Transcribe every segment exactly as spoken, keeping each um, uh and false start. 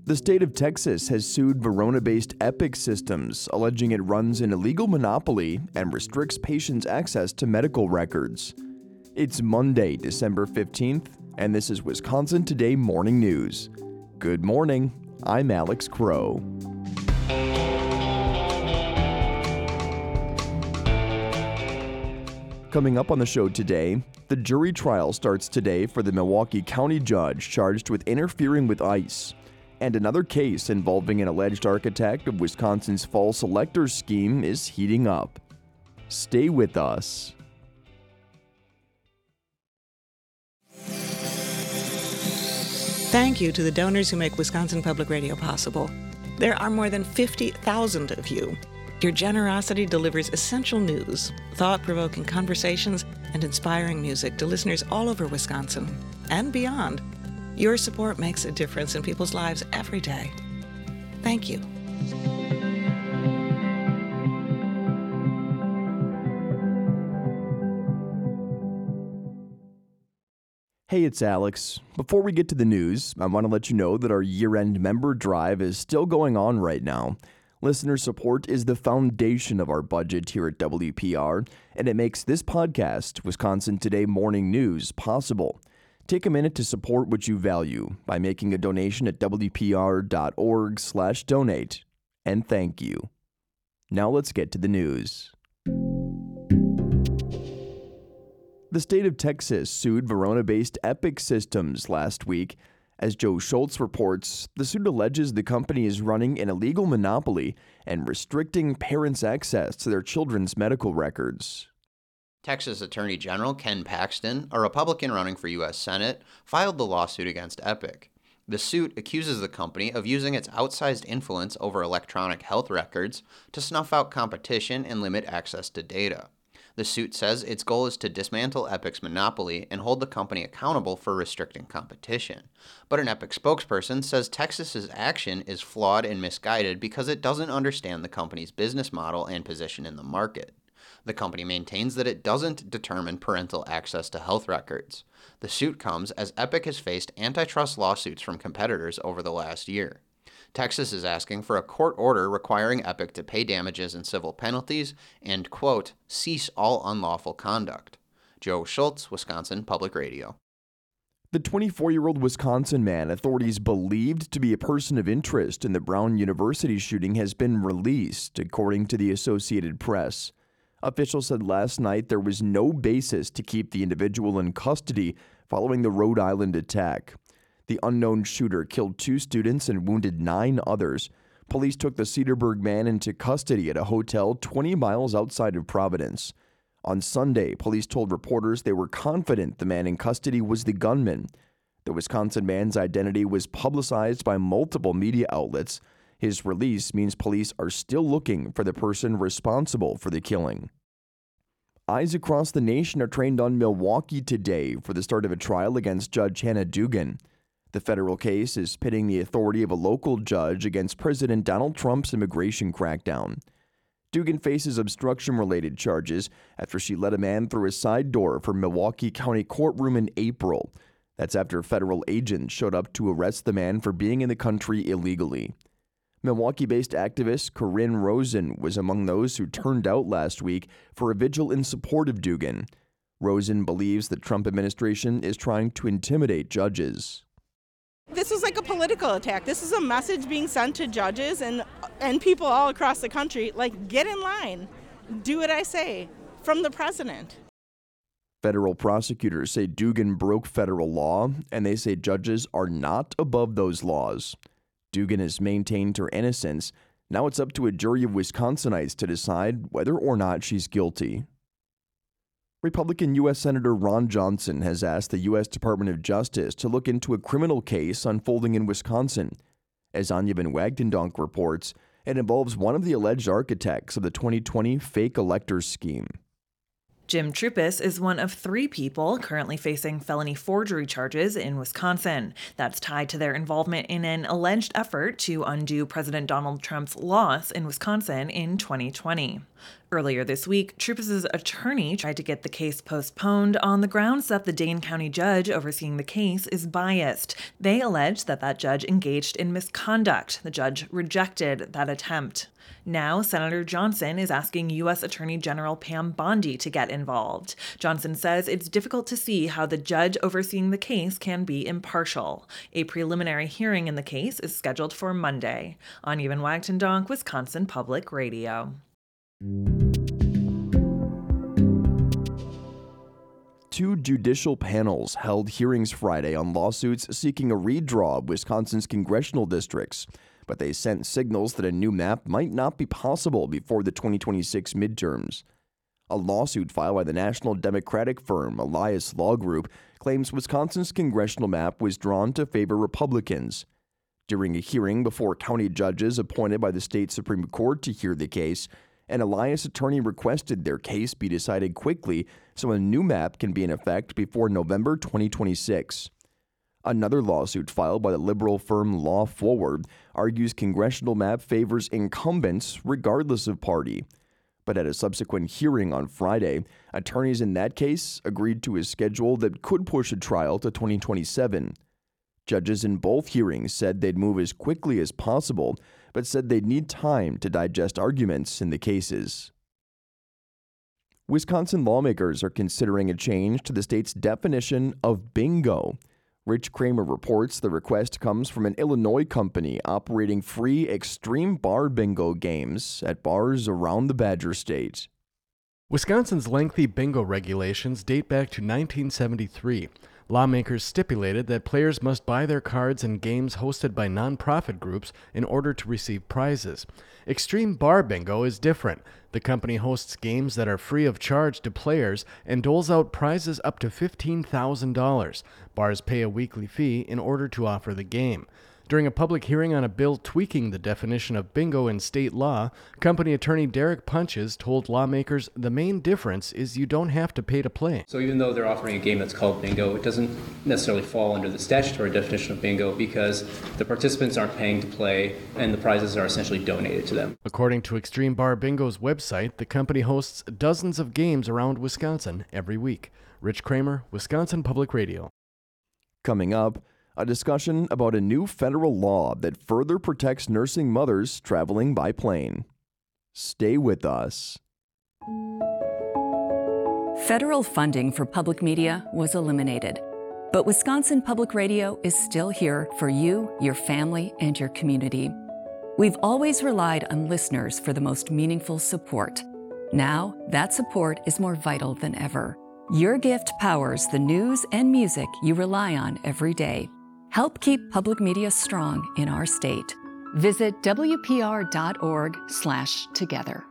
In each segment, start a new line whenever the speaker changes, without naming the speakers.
The state of Texas has sued Verona-based Epic Systems, alleging it runs an illegal monopoly and restricts patients' access to medical records. It's Monday, December fifteenth, and this is Wisconsin Today Morning News. Good morning, I'm Alex Crow. Coming up on the show today, the jury trial starts today for the Milwaukee County judge charged with interfering with ICE, and another case involving an alleged architect of Wisconsin's false elector scheme is heating up. Stay with us.
Thank you to the donors who make Wisconsin Public Radio possible. There are more than fifty thousand of you. Your generosity delivers essential news, thought-provoking conversations, and inspiring music to listeners all over Wisconsin and beyond. Your support makes a difference in people's lives every day. Thank you.
Hey, it's Alex. Before we get to the news, I want to let you know that our year-end member drive is still going on right now. Listener support is the foundation of our budget here at W P R, and it makes this podcast, Wisconsin Today Morning News, possible. Take a minute to support what you value by making a donation at W P R dot org slash donate, and thank you. Now let's get to the news. The state of Texas sued Verona-based Epic Systems last week. As Joe Schultz reports, the suit alleges the company is running an illegal monopoly and restricting parents' access to their children's medical records.
Texas Attorney General Ken Paxton, a Republican running for U S Senate, filed the lawsuit against Epic. The suit accuses the company of using its outsized influence over electronic health records to snuff out competition and limit access to data. The suit says its goal is to dismantle Epic's monopoly and hold the company accountable for restricting competition. But an Epic spokesperson says Texas's action is flawed and misguided because it doesn't understand the company's business model and position in the market. The company maintains that it doesn't determine parental access to health records. The suit comes as Epic has faced antitrust lawsuits from competitors over the last year. Texas is asking for a court order requiring Epic to pay damages and civil penalties and, quote, cease all unlawful conduct. Joe Schultz, Wisconsin Public Radio.
The twenty-four-year-old Wisconsin man authorities believed to be a person of interest in the Brown University shooting has been released, according to the Associated Press. Officials said last night there was no basis to keep the individual in custody following the Rhode Island attack. The unknown shooter killed two students and wounded nine others. Police took the Cedarburg man into custody at a hotel twenty miles outside of Providence. On Sunday, police told reporters they were confident the man in custody was the gunman. The Wisconsin man's identity was publicized by multiple media outlets. His release means police are still looking for the person responsible for the killing. Eyes across the nation are trained on Milwaukee today for the start of a trial against Judge Hannah Duggan. The federal case is pitting the authority of a local judge against President Donald Trump's immigration crackdown. Duggan faces obstruction-related charges after she let a man through a side door for Milwaukee County courtroom in April. That's after federal agents showed up to arrest the man for being in the country illegally. Milwaukee-based activist Corinne Rosen was among those who turned out last week for a vigil in support of Duggan. Rosen believes the Trump administration is trying to intimidate judges.
This is like a political attack. This is a message being sent to judges and and people all across the country, like, get in line. Do what I say, from the president.
Federal prosecutors say Duggan broke federal law, and they say judges are not above those laws. Duggan has maintained her innocence. Now it's up to a jury of Wisconsinites to decide whether or not she's guilty. Republican U S Senator Ron Johnson has asked the U S Department of Justice to look into a criminal case unfolding in Wisconsin. As Anya Van Wagdendonk reports, it involves one of the alleged architects of the twenty twenty fake electors scheme.
Jim Troupis is one of three people currently facing felony forgery charges in Wisconsin. That's tied to their involvement in an alleged effort to undo President Donald Trump's loss in Wisconsin in twenty twenty. Earlier this week, Troupis' attorney tried to get the case postponed on the grounds that the Dane County judge overseeing the case is biased. They allege that that judge engaged in misconduct. The judge rejected that attempt. Now, Senator Johnson is asking U S Attorney General Pam Bondi to get involved. Johnson says it's difficult to see how the judge overseeing the case can be impartial. A preliminary hearing in the case is scheduled for Monday. On Even Wagton-Donk, Wisconsin Public Radio.
Two judicial panels held hearings Friday on lawsuits seeking a redraw of Wisconsin's congressional districts, but they sent signals that a new map might not be possible before the twenty twenty-six midterms. A lawsuit filed by the national Democratic firm Elias Law Group claims Wisconsin's congressional map was drawn to favor Republicans. During a hearing before county judges appointed by the state Supreme Court to hear the case, an Elias attorney requested their case be decided quickly so a new map can be in effect before November twenty twenty-six. Another lawsuit filed by the liberal firm Law Forward argues congressional map favors incumbents regardless of party. But at a subsequent hearing on Friday, attorneys in that case agreed to a schedule that could push a trial to twenty twenty-seven. Judges in both hearings said they'd move as quickly as possible, but said they'd need time to digest arguments in the cases. Wisconsin lawmakers are considering a change to the state's definition of bingo. Rich Kramer reports the request comes from an Illinois company operating free extreme bar bingo games at bars around the Badger State.
Wisconsin's lengthy bingo regulations date back to nineteen seventy-three. Lawmakers stipulated that players must buy their cards in games hosted by nonprofit groups in order to receive prizes. Extreme Bar Bingo is different. The company hosts games that are free of charge to players and doles out prizes up to fifteen thousand dollars. Bars pay a weekly fee in order to offer the game. During a public hearing on a bill tweaking the definition of bingo in state law, company attorney Derek Punches told lawmakers the main difference is you don't have to pay to play.
So even though they're offering a game that's called bingo, it doesn't necessarily fall under the statutory definition of bingo because the participants aren't paying to play and the prizes are essentially donated to them.
According to Extreme Bar Bingo's website, the company hosts dozens of games around Wisconsin every week. Rich Kramer, Wisconsin Public Radio.
Coming up, a discussion about a new federal law that further protects nursing mothers traveling by plane. Stay with us.
Federal funding for public media was eliminated, but Wisconsin Public Radio is still here for you, your family, and your community. We've always relied on listeners for the most meaningful support. Now, that support is more vital than ever. Your gift powers the news and music you rely on every day. Help keep public media strong in our state. Visit W P R dot org slash together.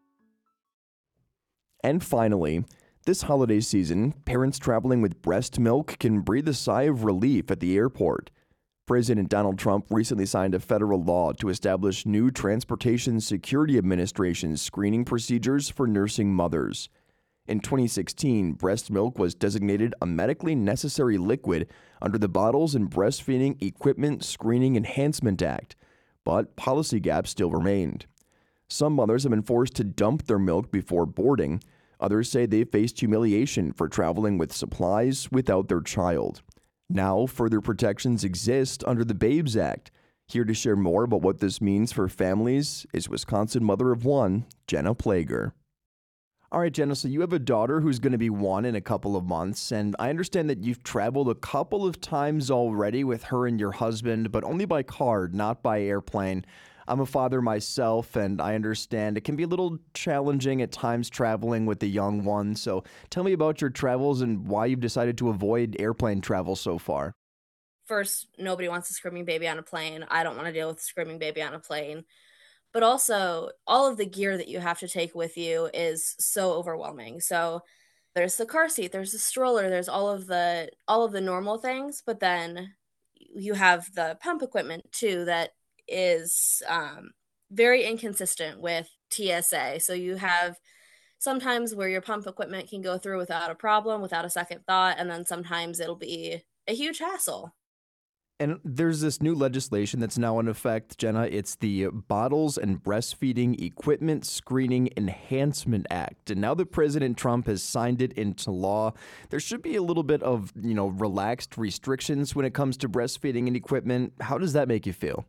And finally, this holiday season, parents traveling with breast milk can breathe a sigh of relief at the airport. President Donald Trump recently signed a federal law to establish new Transportation Security Administration screening procedures for nursing mothers. In twenty sixteen, breast milk was designated a medically necessary liquid under the Bottles and Breastfeeding Equipment Screening Enhancement Act, but policy gaps still remained. Some mothers have been forced to dump their milk before boarding. Others say they faced humiliation for traveling with supplies without their child. Now, further protections exist under the BABES Act. Here to share more about what this means for families is Wisconsin mother of one, Jenna Plager. All right, Jenna, so you have a daughter who's going to be one in a couple of months, and I understand that you've traveled a couple of times already with her and your husband, but only by car, not by airplane. I'm a father myself, and I understand it can be a little challenging at times traveling with the young one. So tell me about your travels and why you've decided to avoid airplane travel so far.
First, nobody wants a screaming baby on a plane. I don't want to deal with a screaming baby on a plane. But also, all of the gear that you have to take with you is so overwhelming. So there's the car seat, there's the stroller, there's all of the all of the normal things, but then you have the pump equipment too that is um, very inconsistent with T S A. So you have sometimes where your pump equipment can go through without a problem, without a second thought, and then sometimes it'll be a huge hassle.
And there's this new legislation that's now in effect, Jenna. It's the Bottles and Breastfeeding Equipment Screening Enhancement Act. And now that President Trump has signed it into law, there should be a little bit of, you know, relaxed restrictions when it comes to breastfeeding and equipment. How does that make you feel?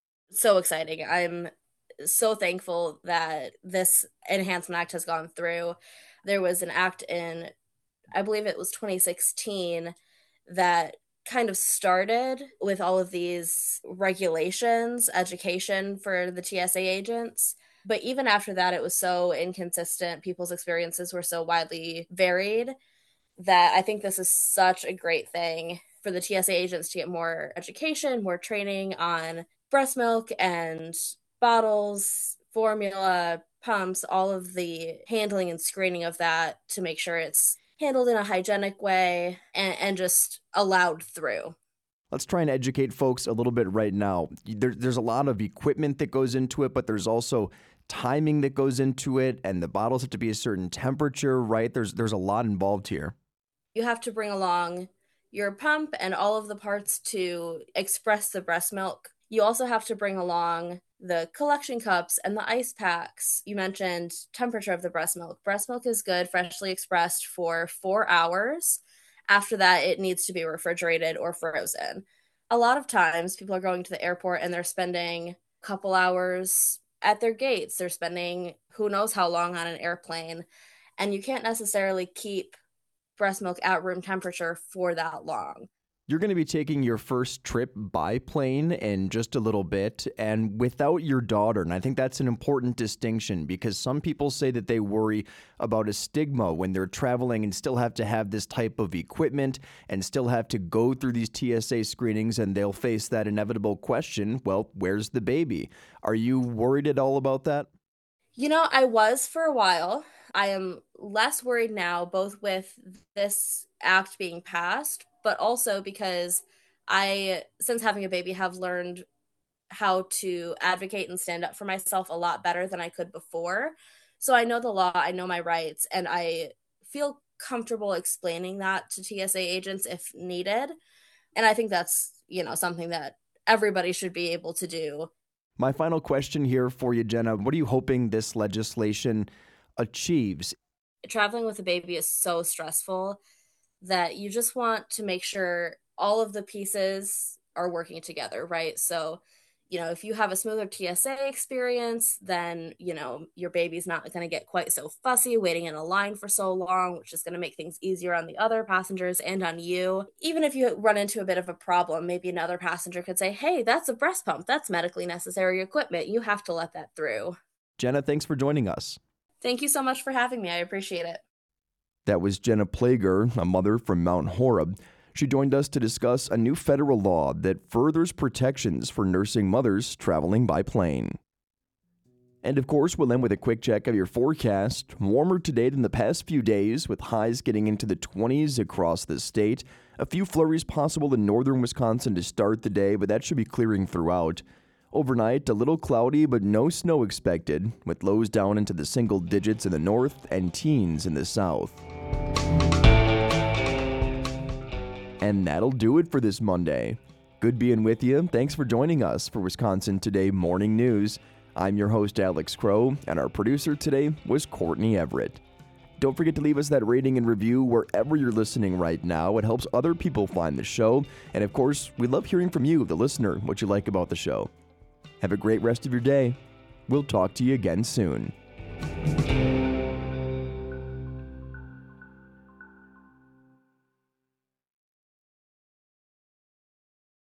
So exciting. I'm so thankful that this Enhancement Act has gone through. There was an act in, I believe it was twenty sixteen, that kind of started with all of these regulations, education for the T S A agents. But even after that, it was so inconsistent. People's experiences were so widely varied that I think this is such a great thing for the T S A agents to get more education, more training on breast milk and bottles, formula, pumps, all of the handling and screening of that to make sure it's handled in a hygienic way and, and just allowed through.
Let's try and educate folks a little bit right now. There, there's a lot of equipment that goes into it, but there's also timing that goes into it, and the bottles have to be a certain temperature, right? There's there's a lot involved here.
You have to bring along your pump and all of the parts to express the breast milk. You also have to bring along the collection cups and the ice packs. You mentioned temperature of the breast milk. Breast milk is good freshly expressed for four hours. After that, it needs to be refrigerated or frozen. A lot of times people are going to the airport and they're spending a couple hours at their gates. They're spending who knows how long on an airplane. And you can't necessarily keep breast milk at room temperature for that long.
You're going to be taking your first trip by plane in just a little bit and without your daughter. And I think that's an important distinction because some people say that they worry about a stigma when they're traveling and still have to have this type of equipment and still have to go through these T S A screenings, and they'll face that inevitable question, well, where's the baby? Are you worried at all about that?
You know, I was for a while. I am less worried now, both with this act being passed, but also because I, since having a baby, have learned how to advocate and stand up for myself a lot better than I could before. So I know the law, I know my rights, and I feel comfortable explaining that to T S A agents if needed. And I think that's, you know, something that everybody should be able to do.
My final question here for you, Jenna, what are you hoping this legislation achieves?
Traveling with a baby is so stressful that you just want to make sure all of the pieces are working together, right? So, you know, if you have a smoother T S A experience, then, you know, your baby's not going to get quite so fussy waiting in a line for so long, which is going to make things easier on the other passengers and on you. Even if you run into a bit of a problem, maybe another passenger could say, hey, that's a breast pump. That's medically necessary equipment. You have to let that through.
Jenna, thanks for joining us.
Thank you so much for having me. I appreciate it.
That was Jenna Plager, a mother from Mount Horeb. She joined us to discuss a new federal law that furthers protections for nursing mothers traveling by plane. And of course, we'll end with a quick check of your forecast. Warmer today than the past few days, with highs getting into the twenties across the state. A few flurries possible in northern Wisconsin to start the day, but that should be clearing throughout. Overnight, a little cloudy, but no snow expected, with lows down into the single digits in the north and teens in the south. And that'll do it for this Monday. Good being with you. Thanks for joining us for Wisconsin Today Morning News. I'm your host, Alex Crow, and our producer today was Courtney Everett. Don't forget to leave us that rating and review wherever you're listening right now. It helps other people find the show. And of course, we love hearing from you, the listener, what you like about the show. Have a great rest of your day. We'll talk to you again soon.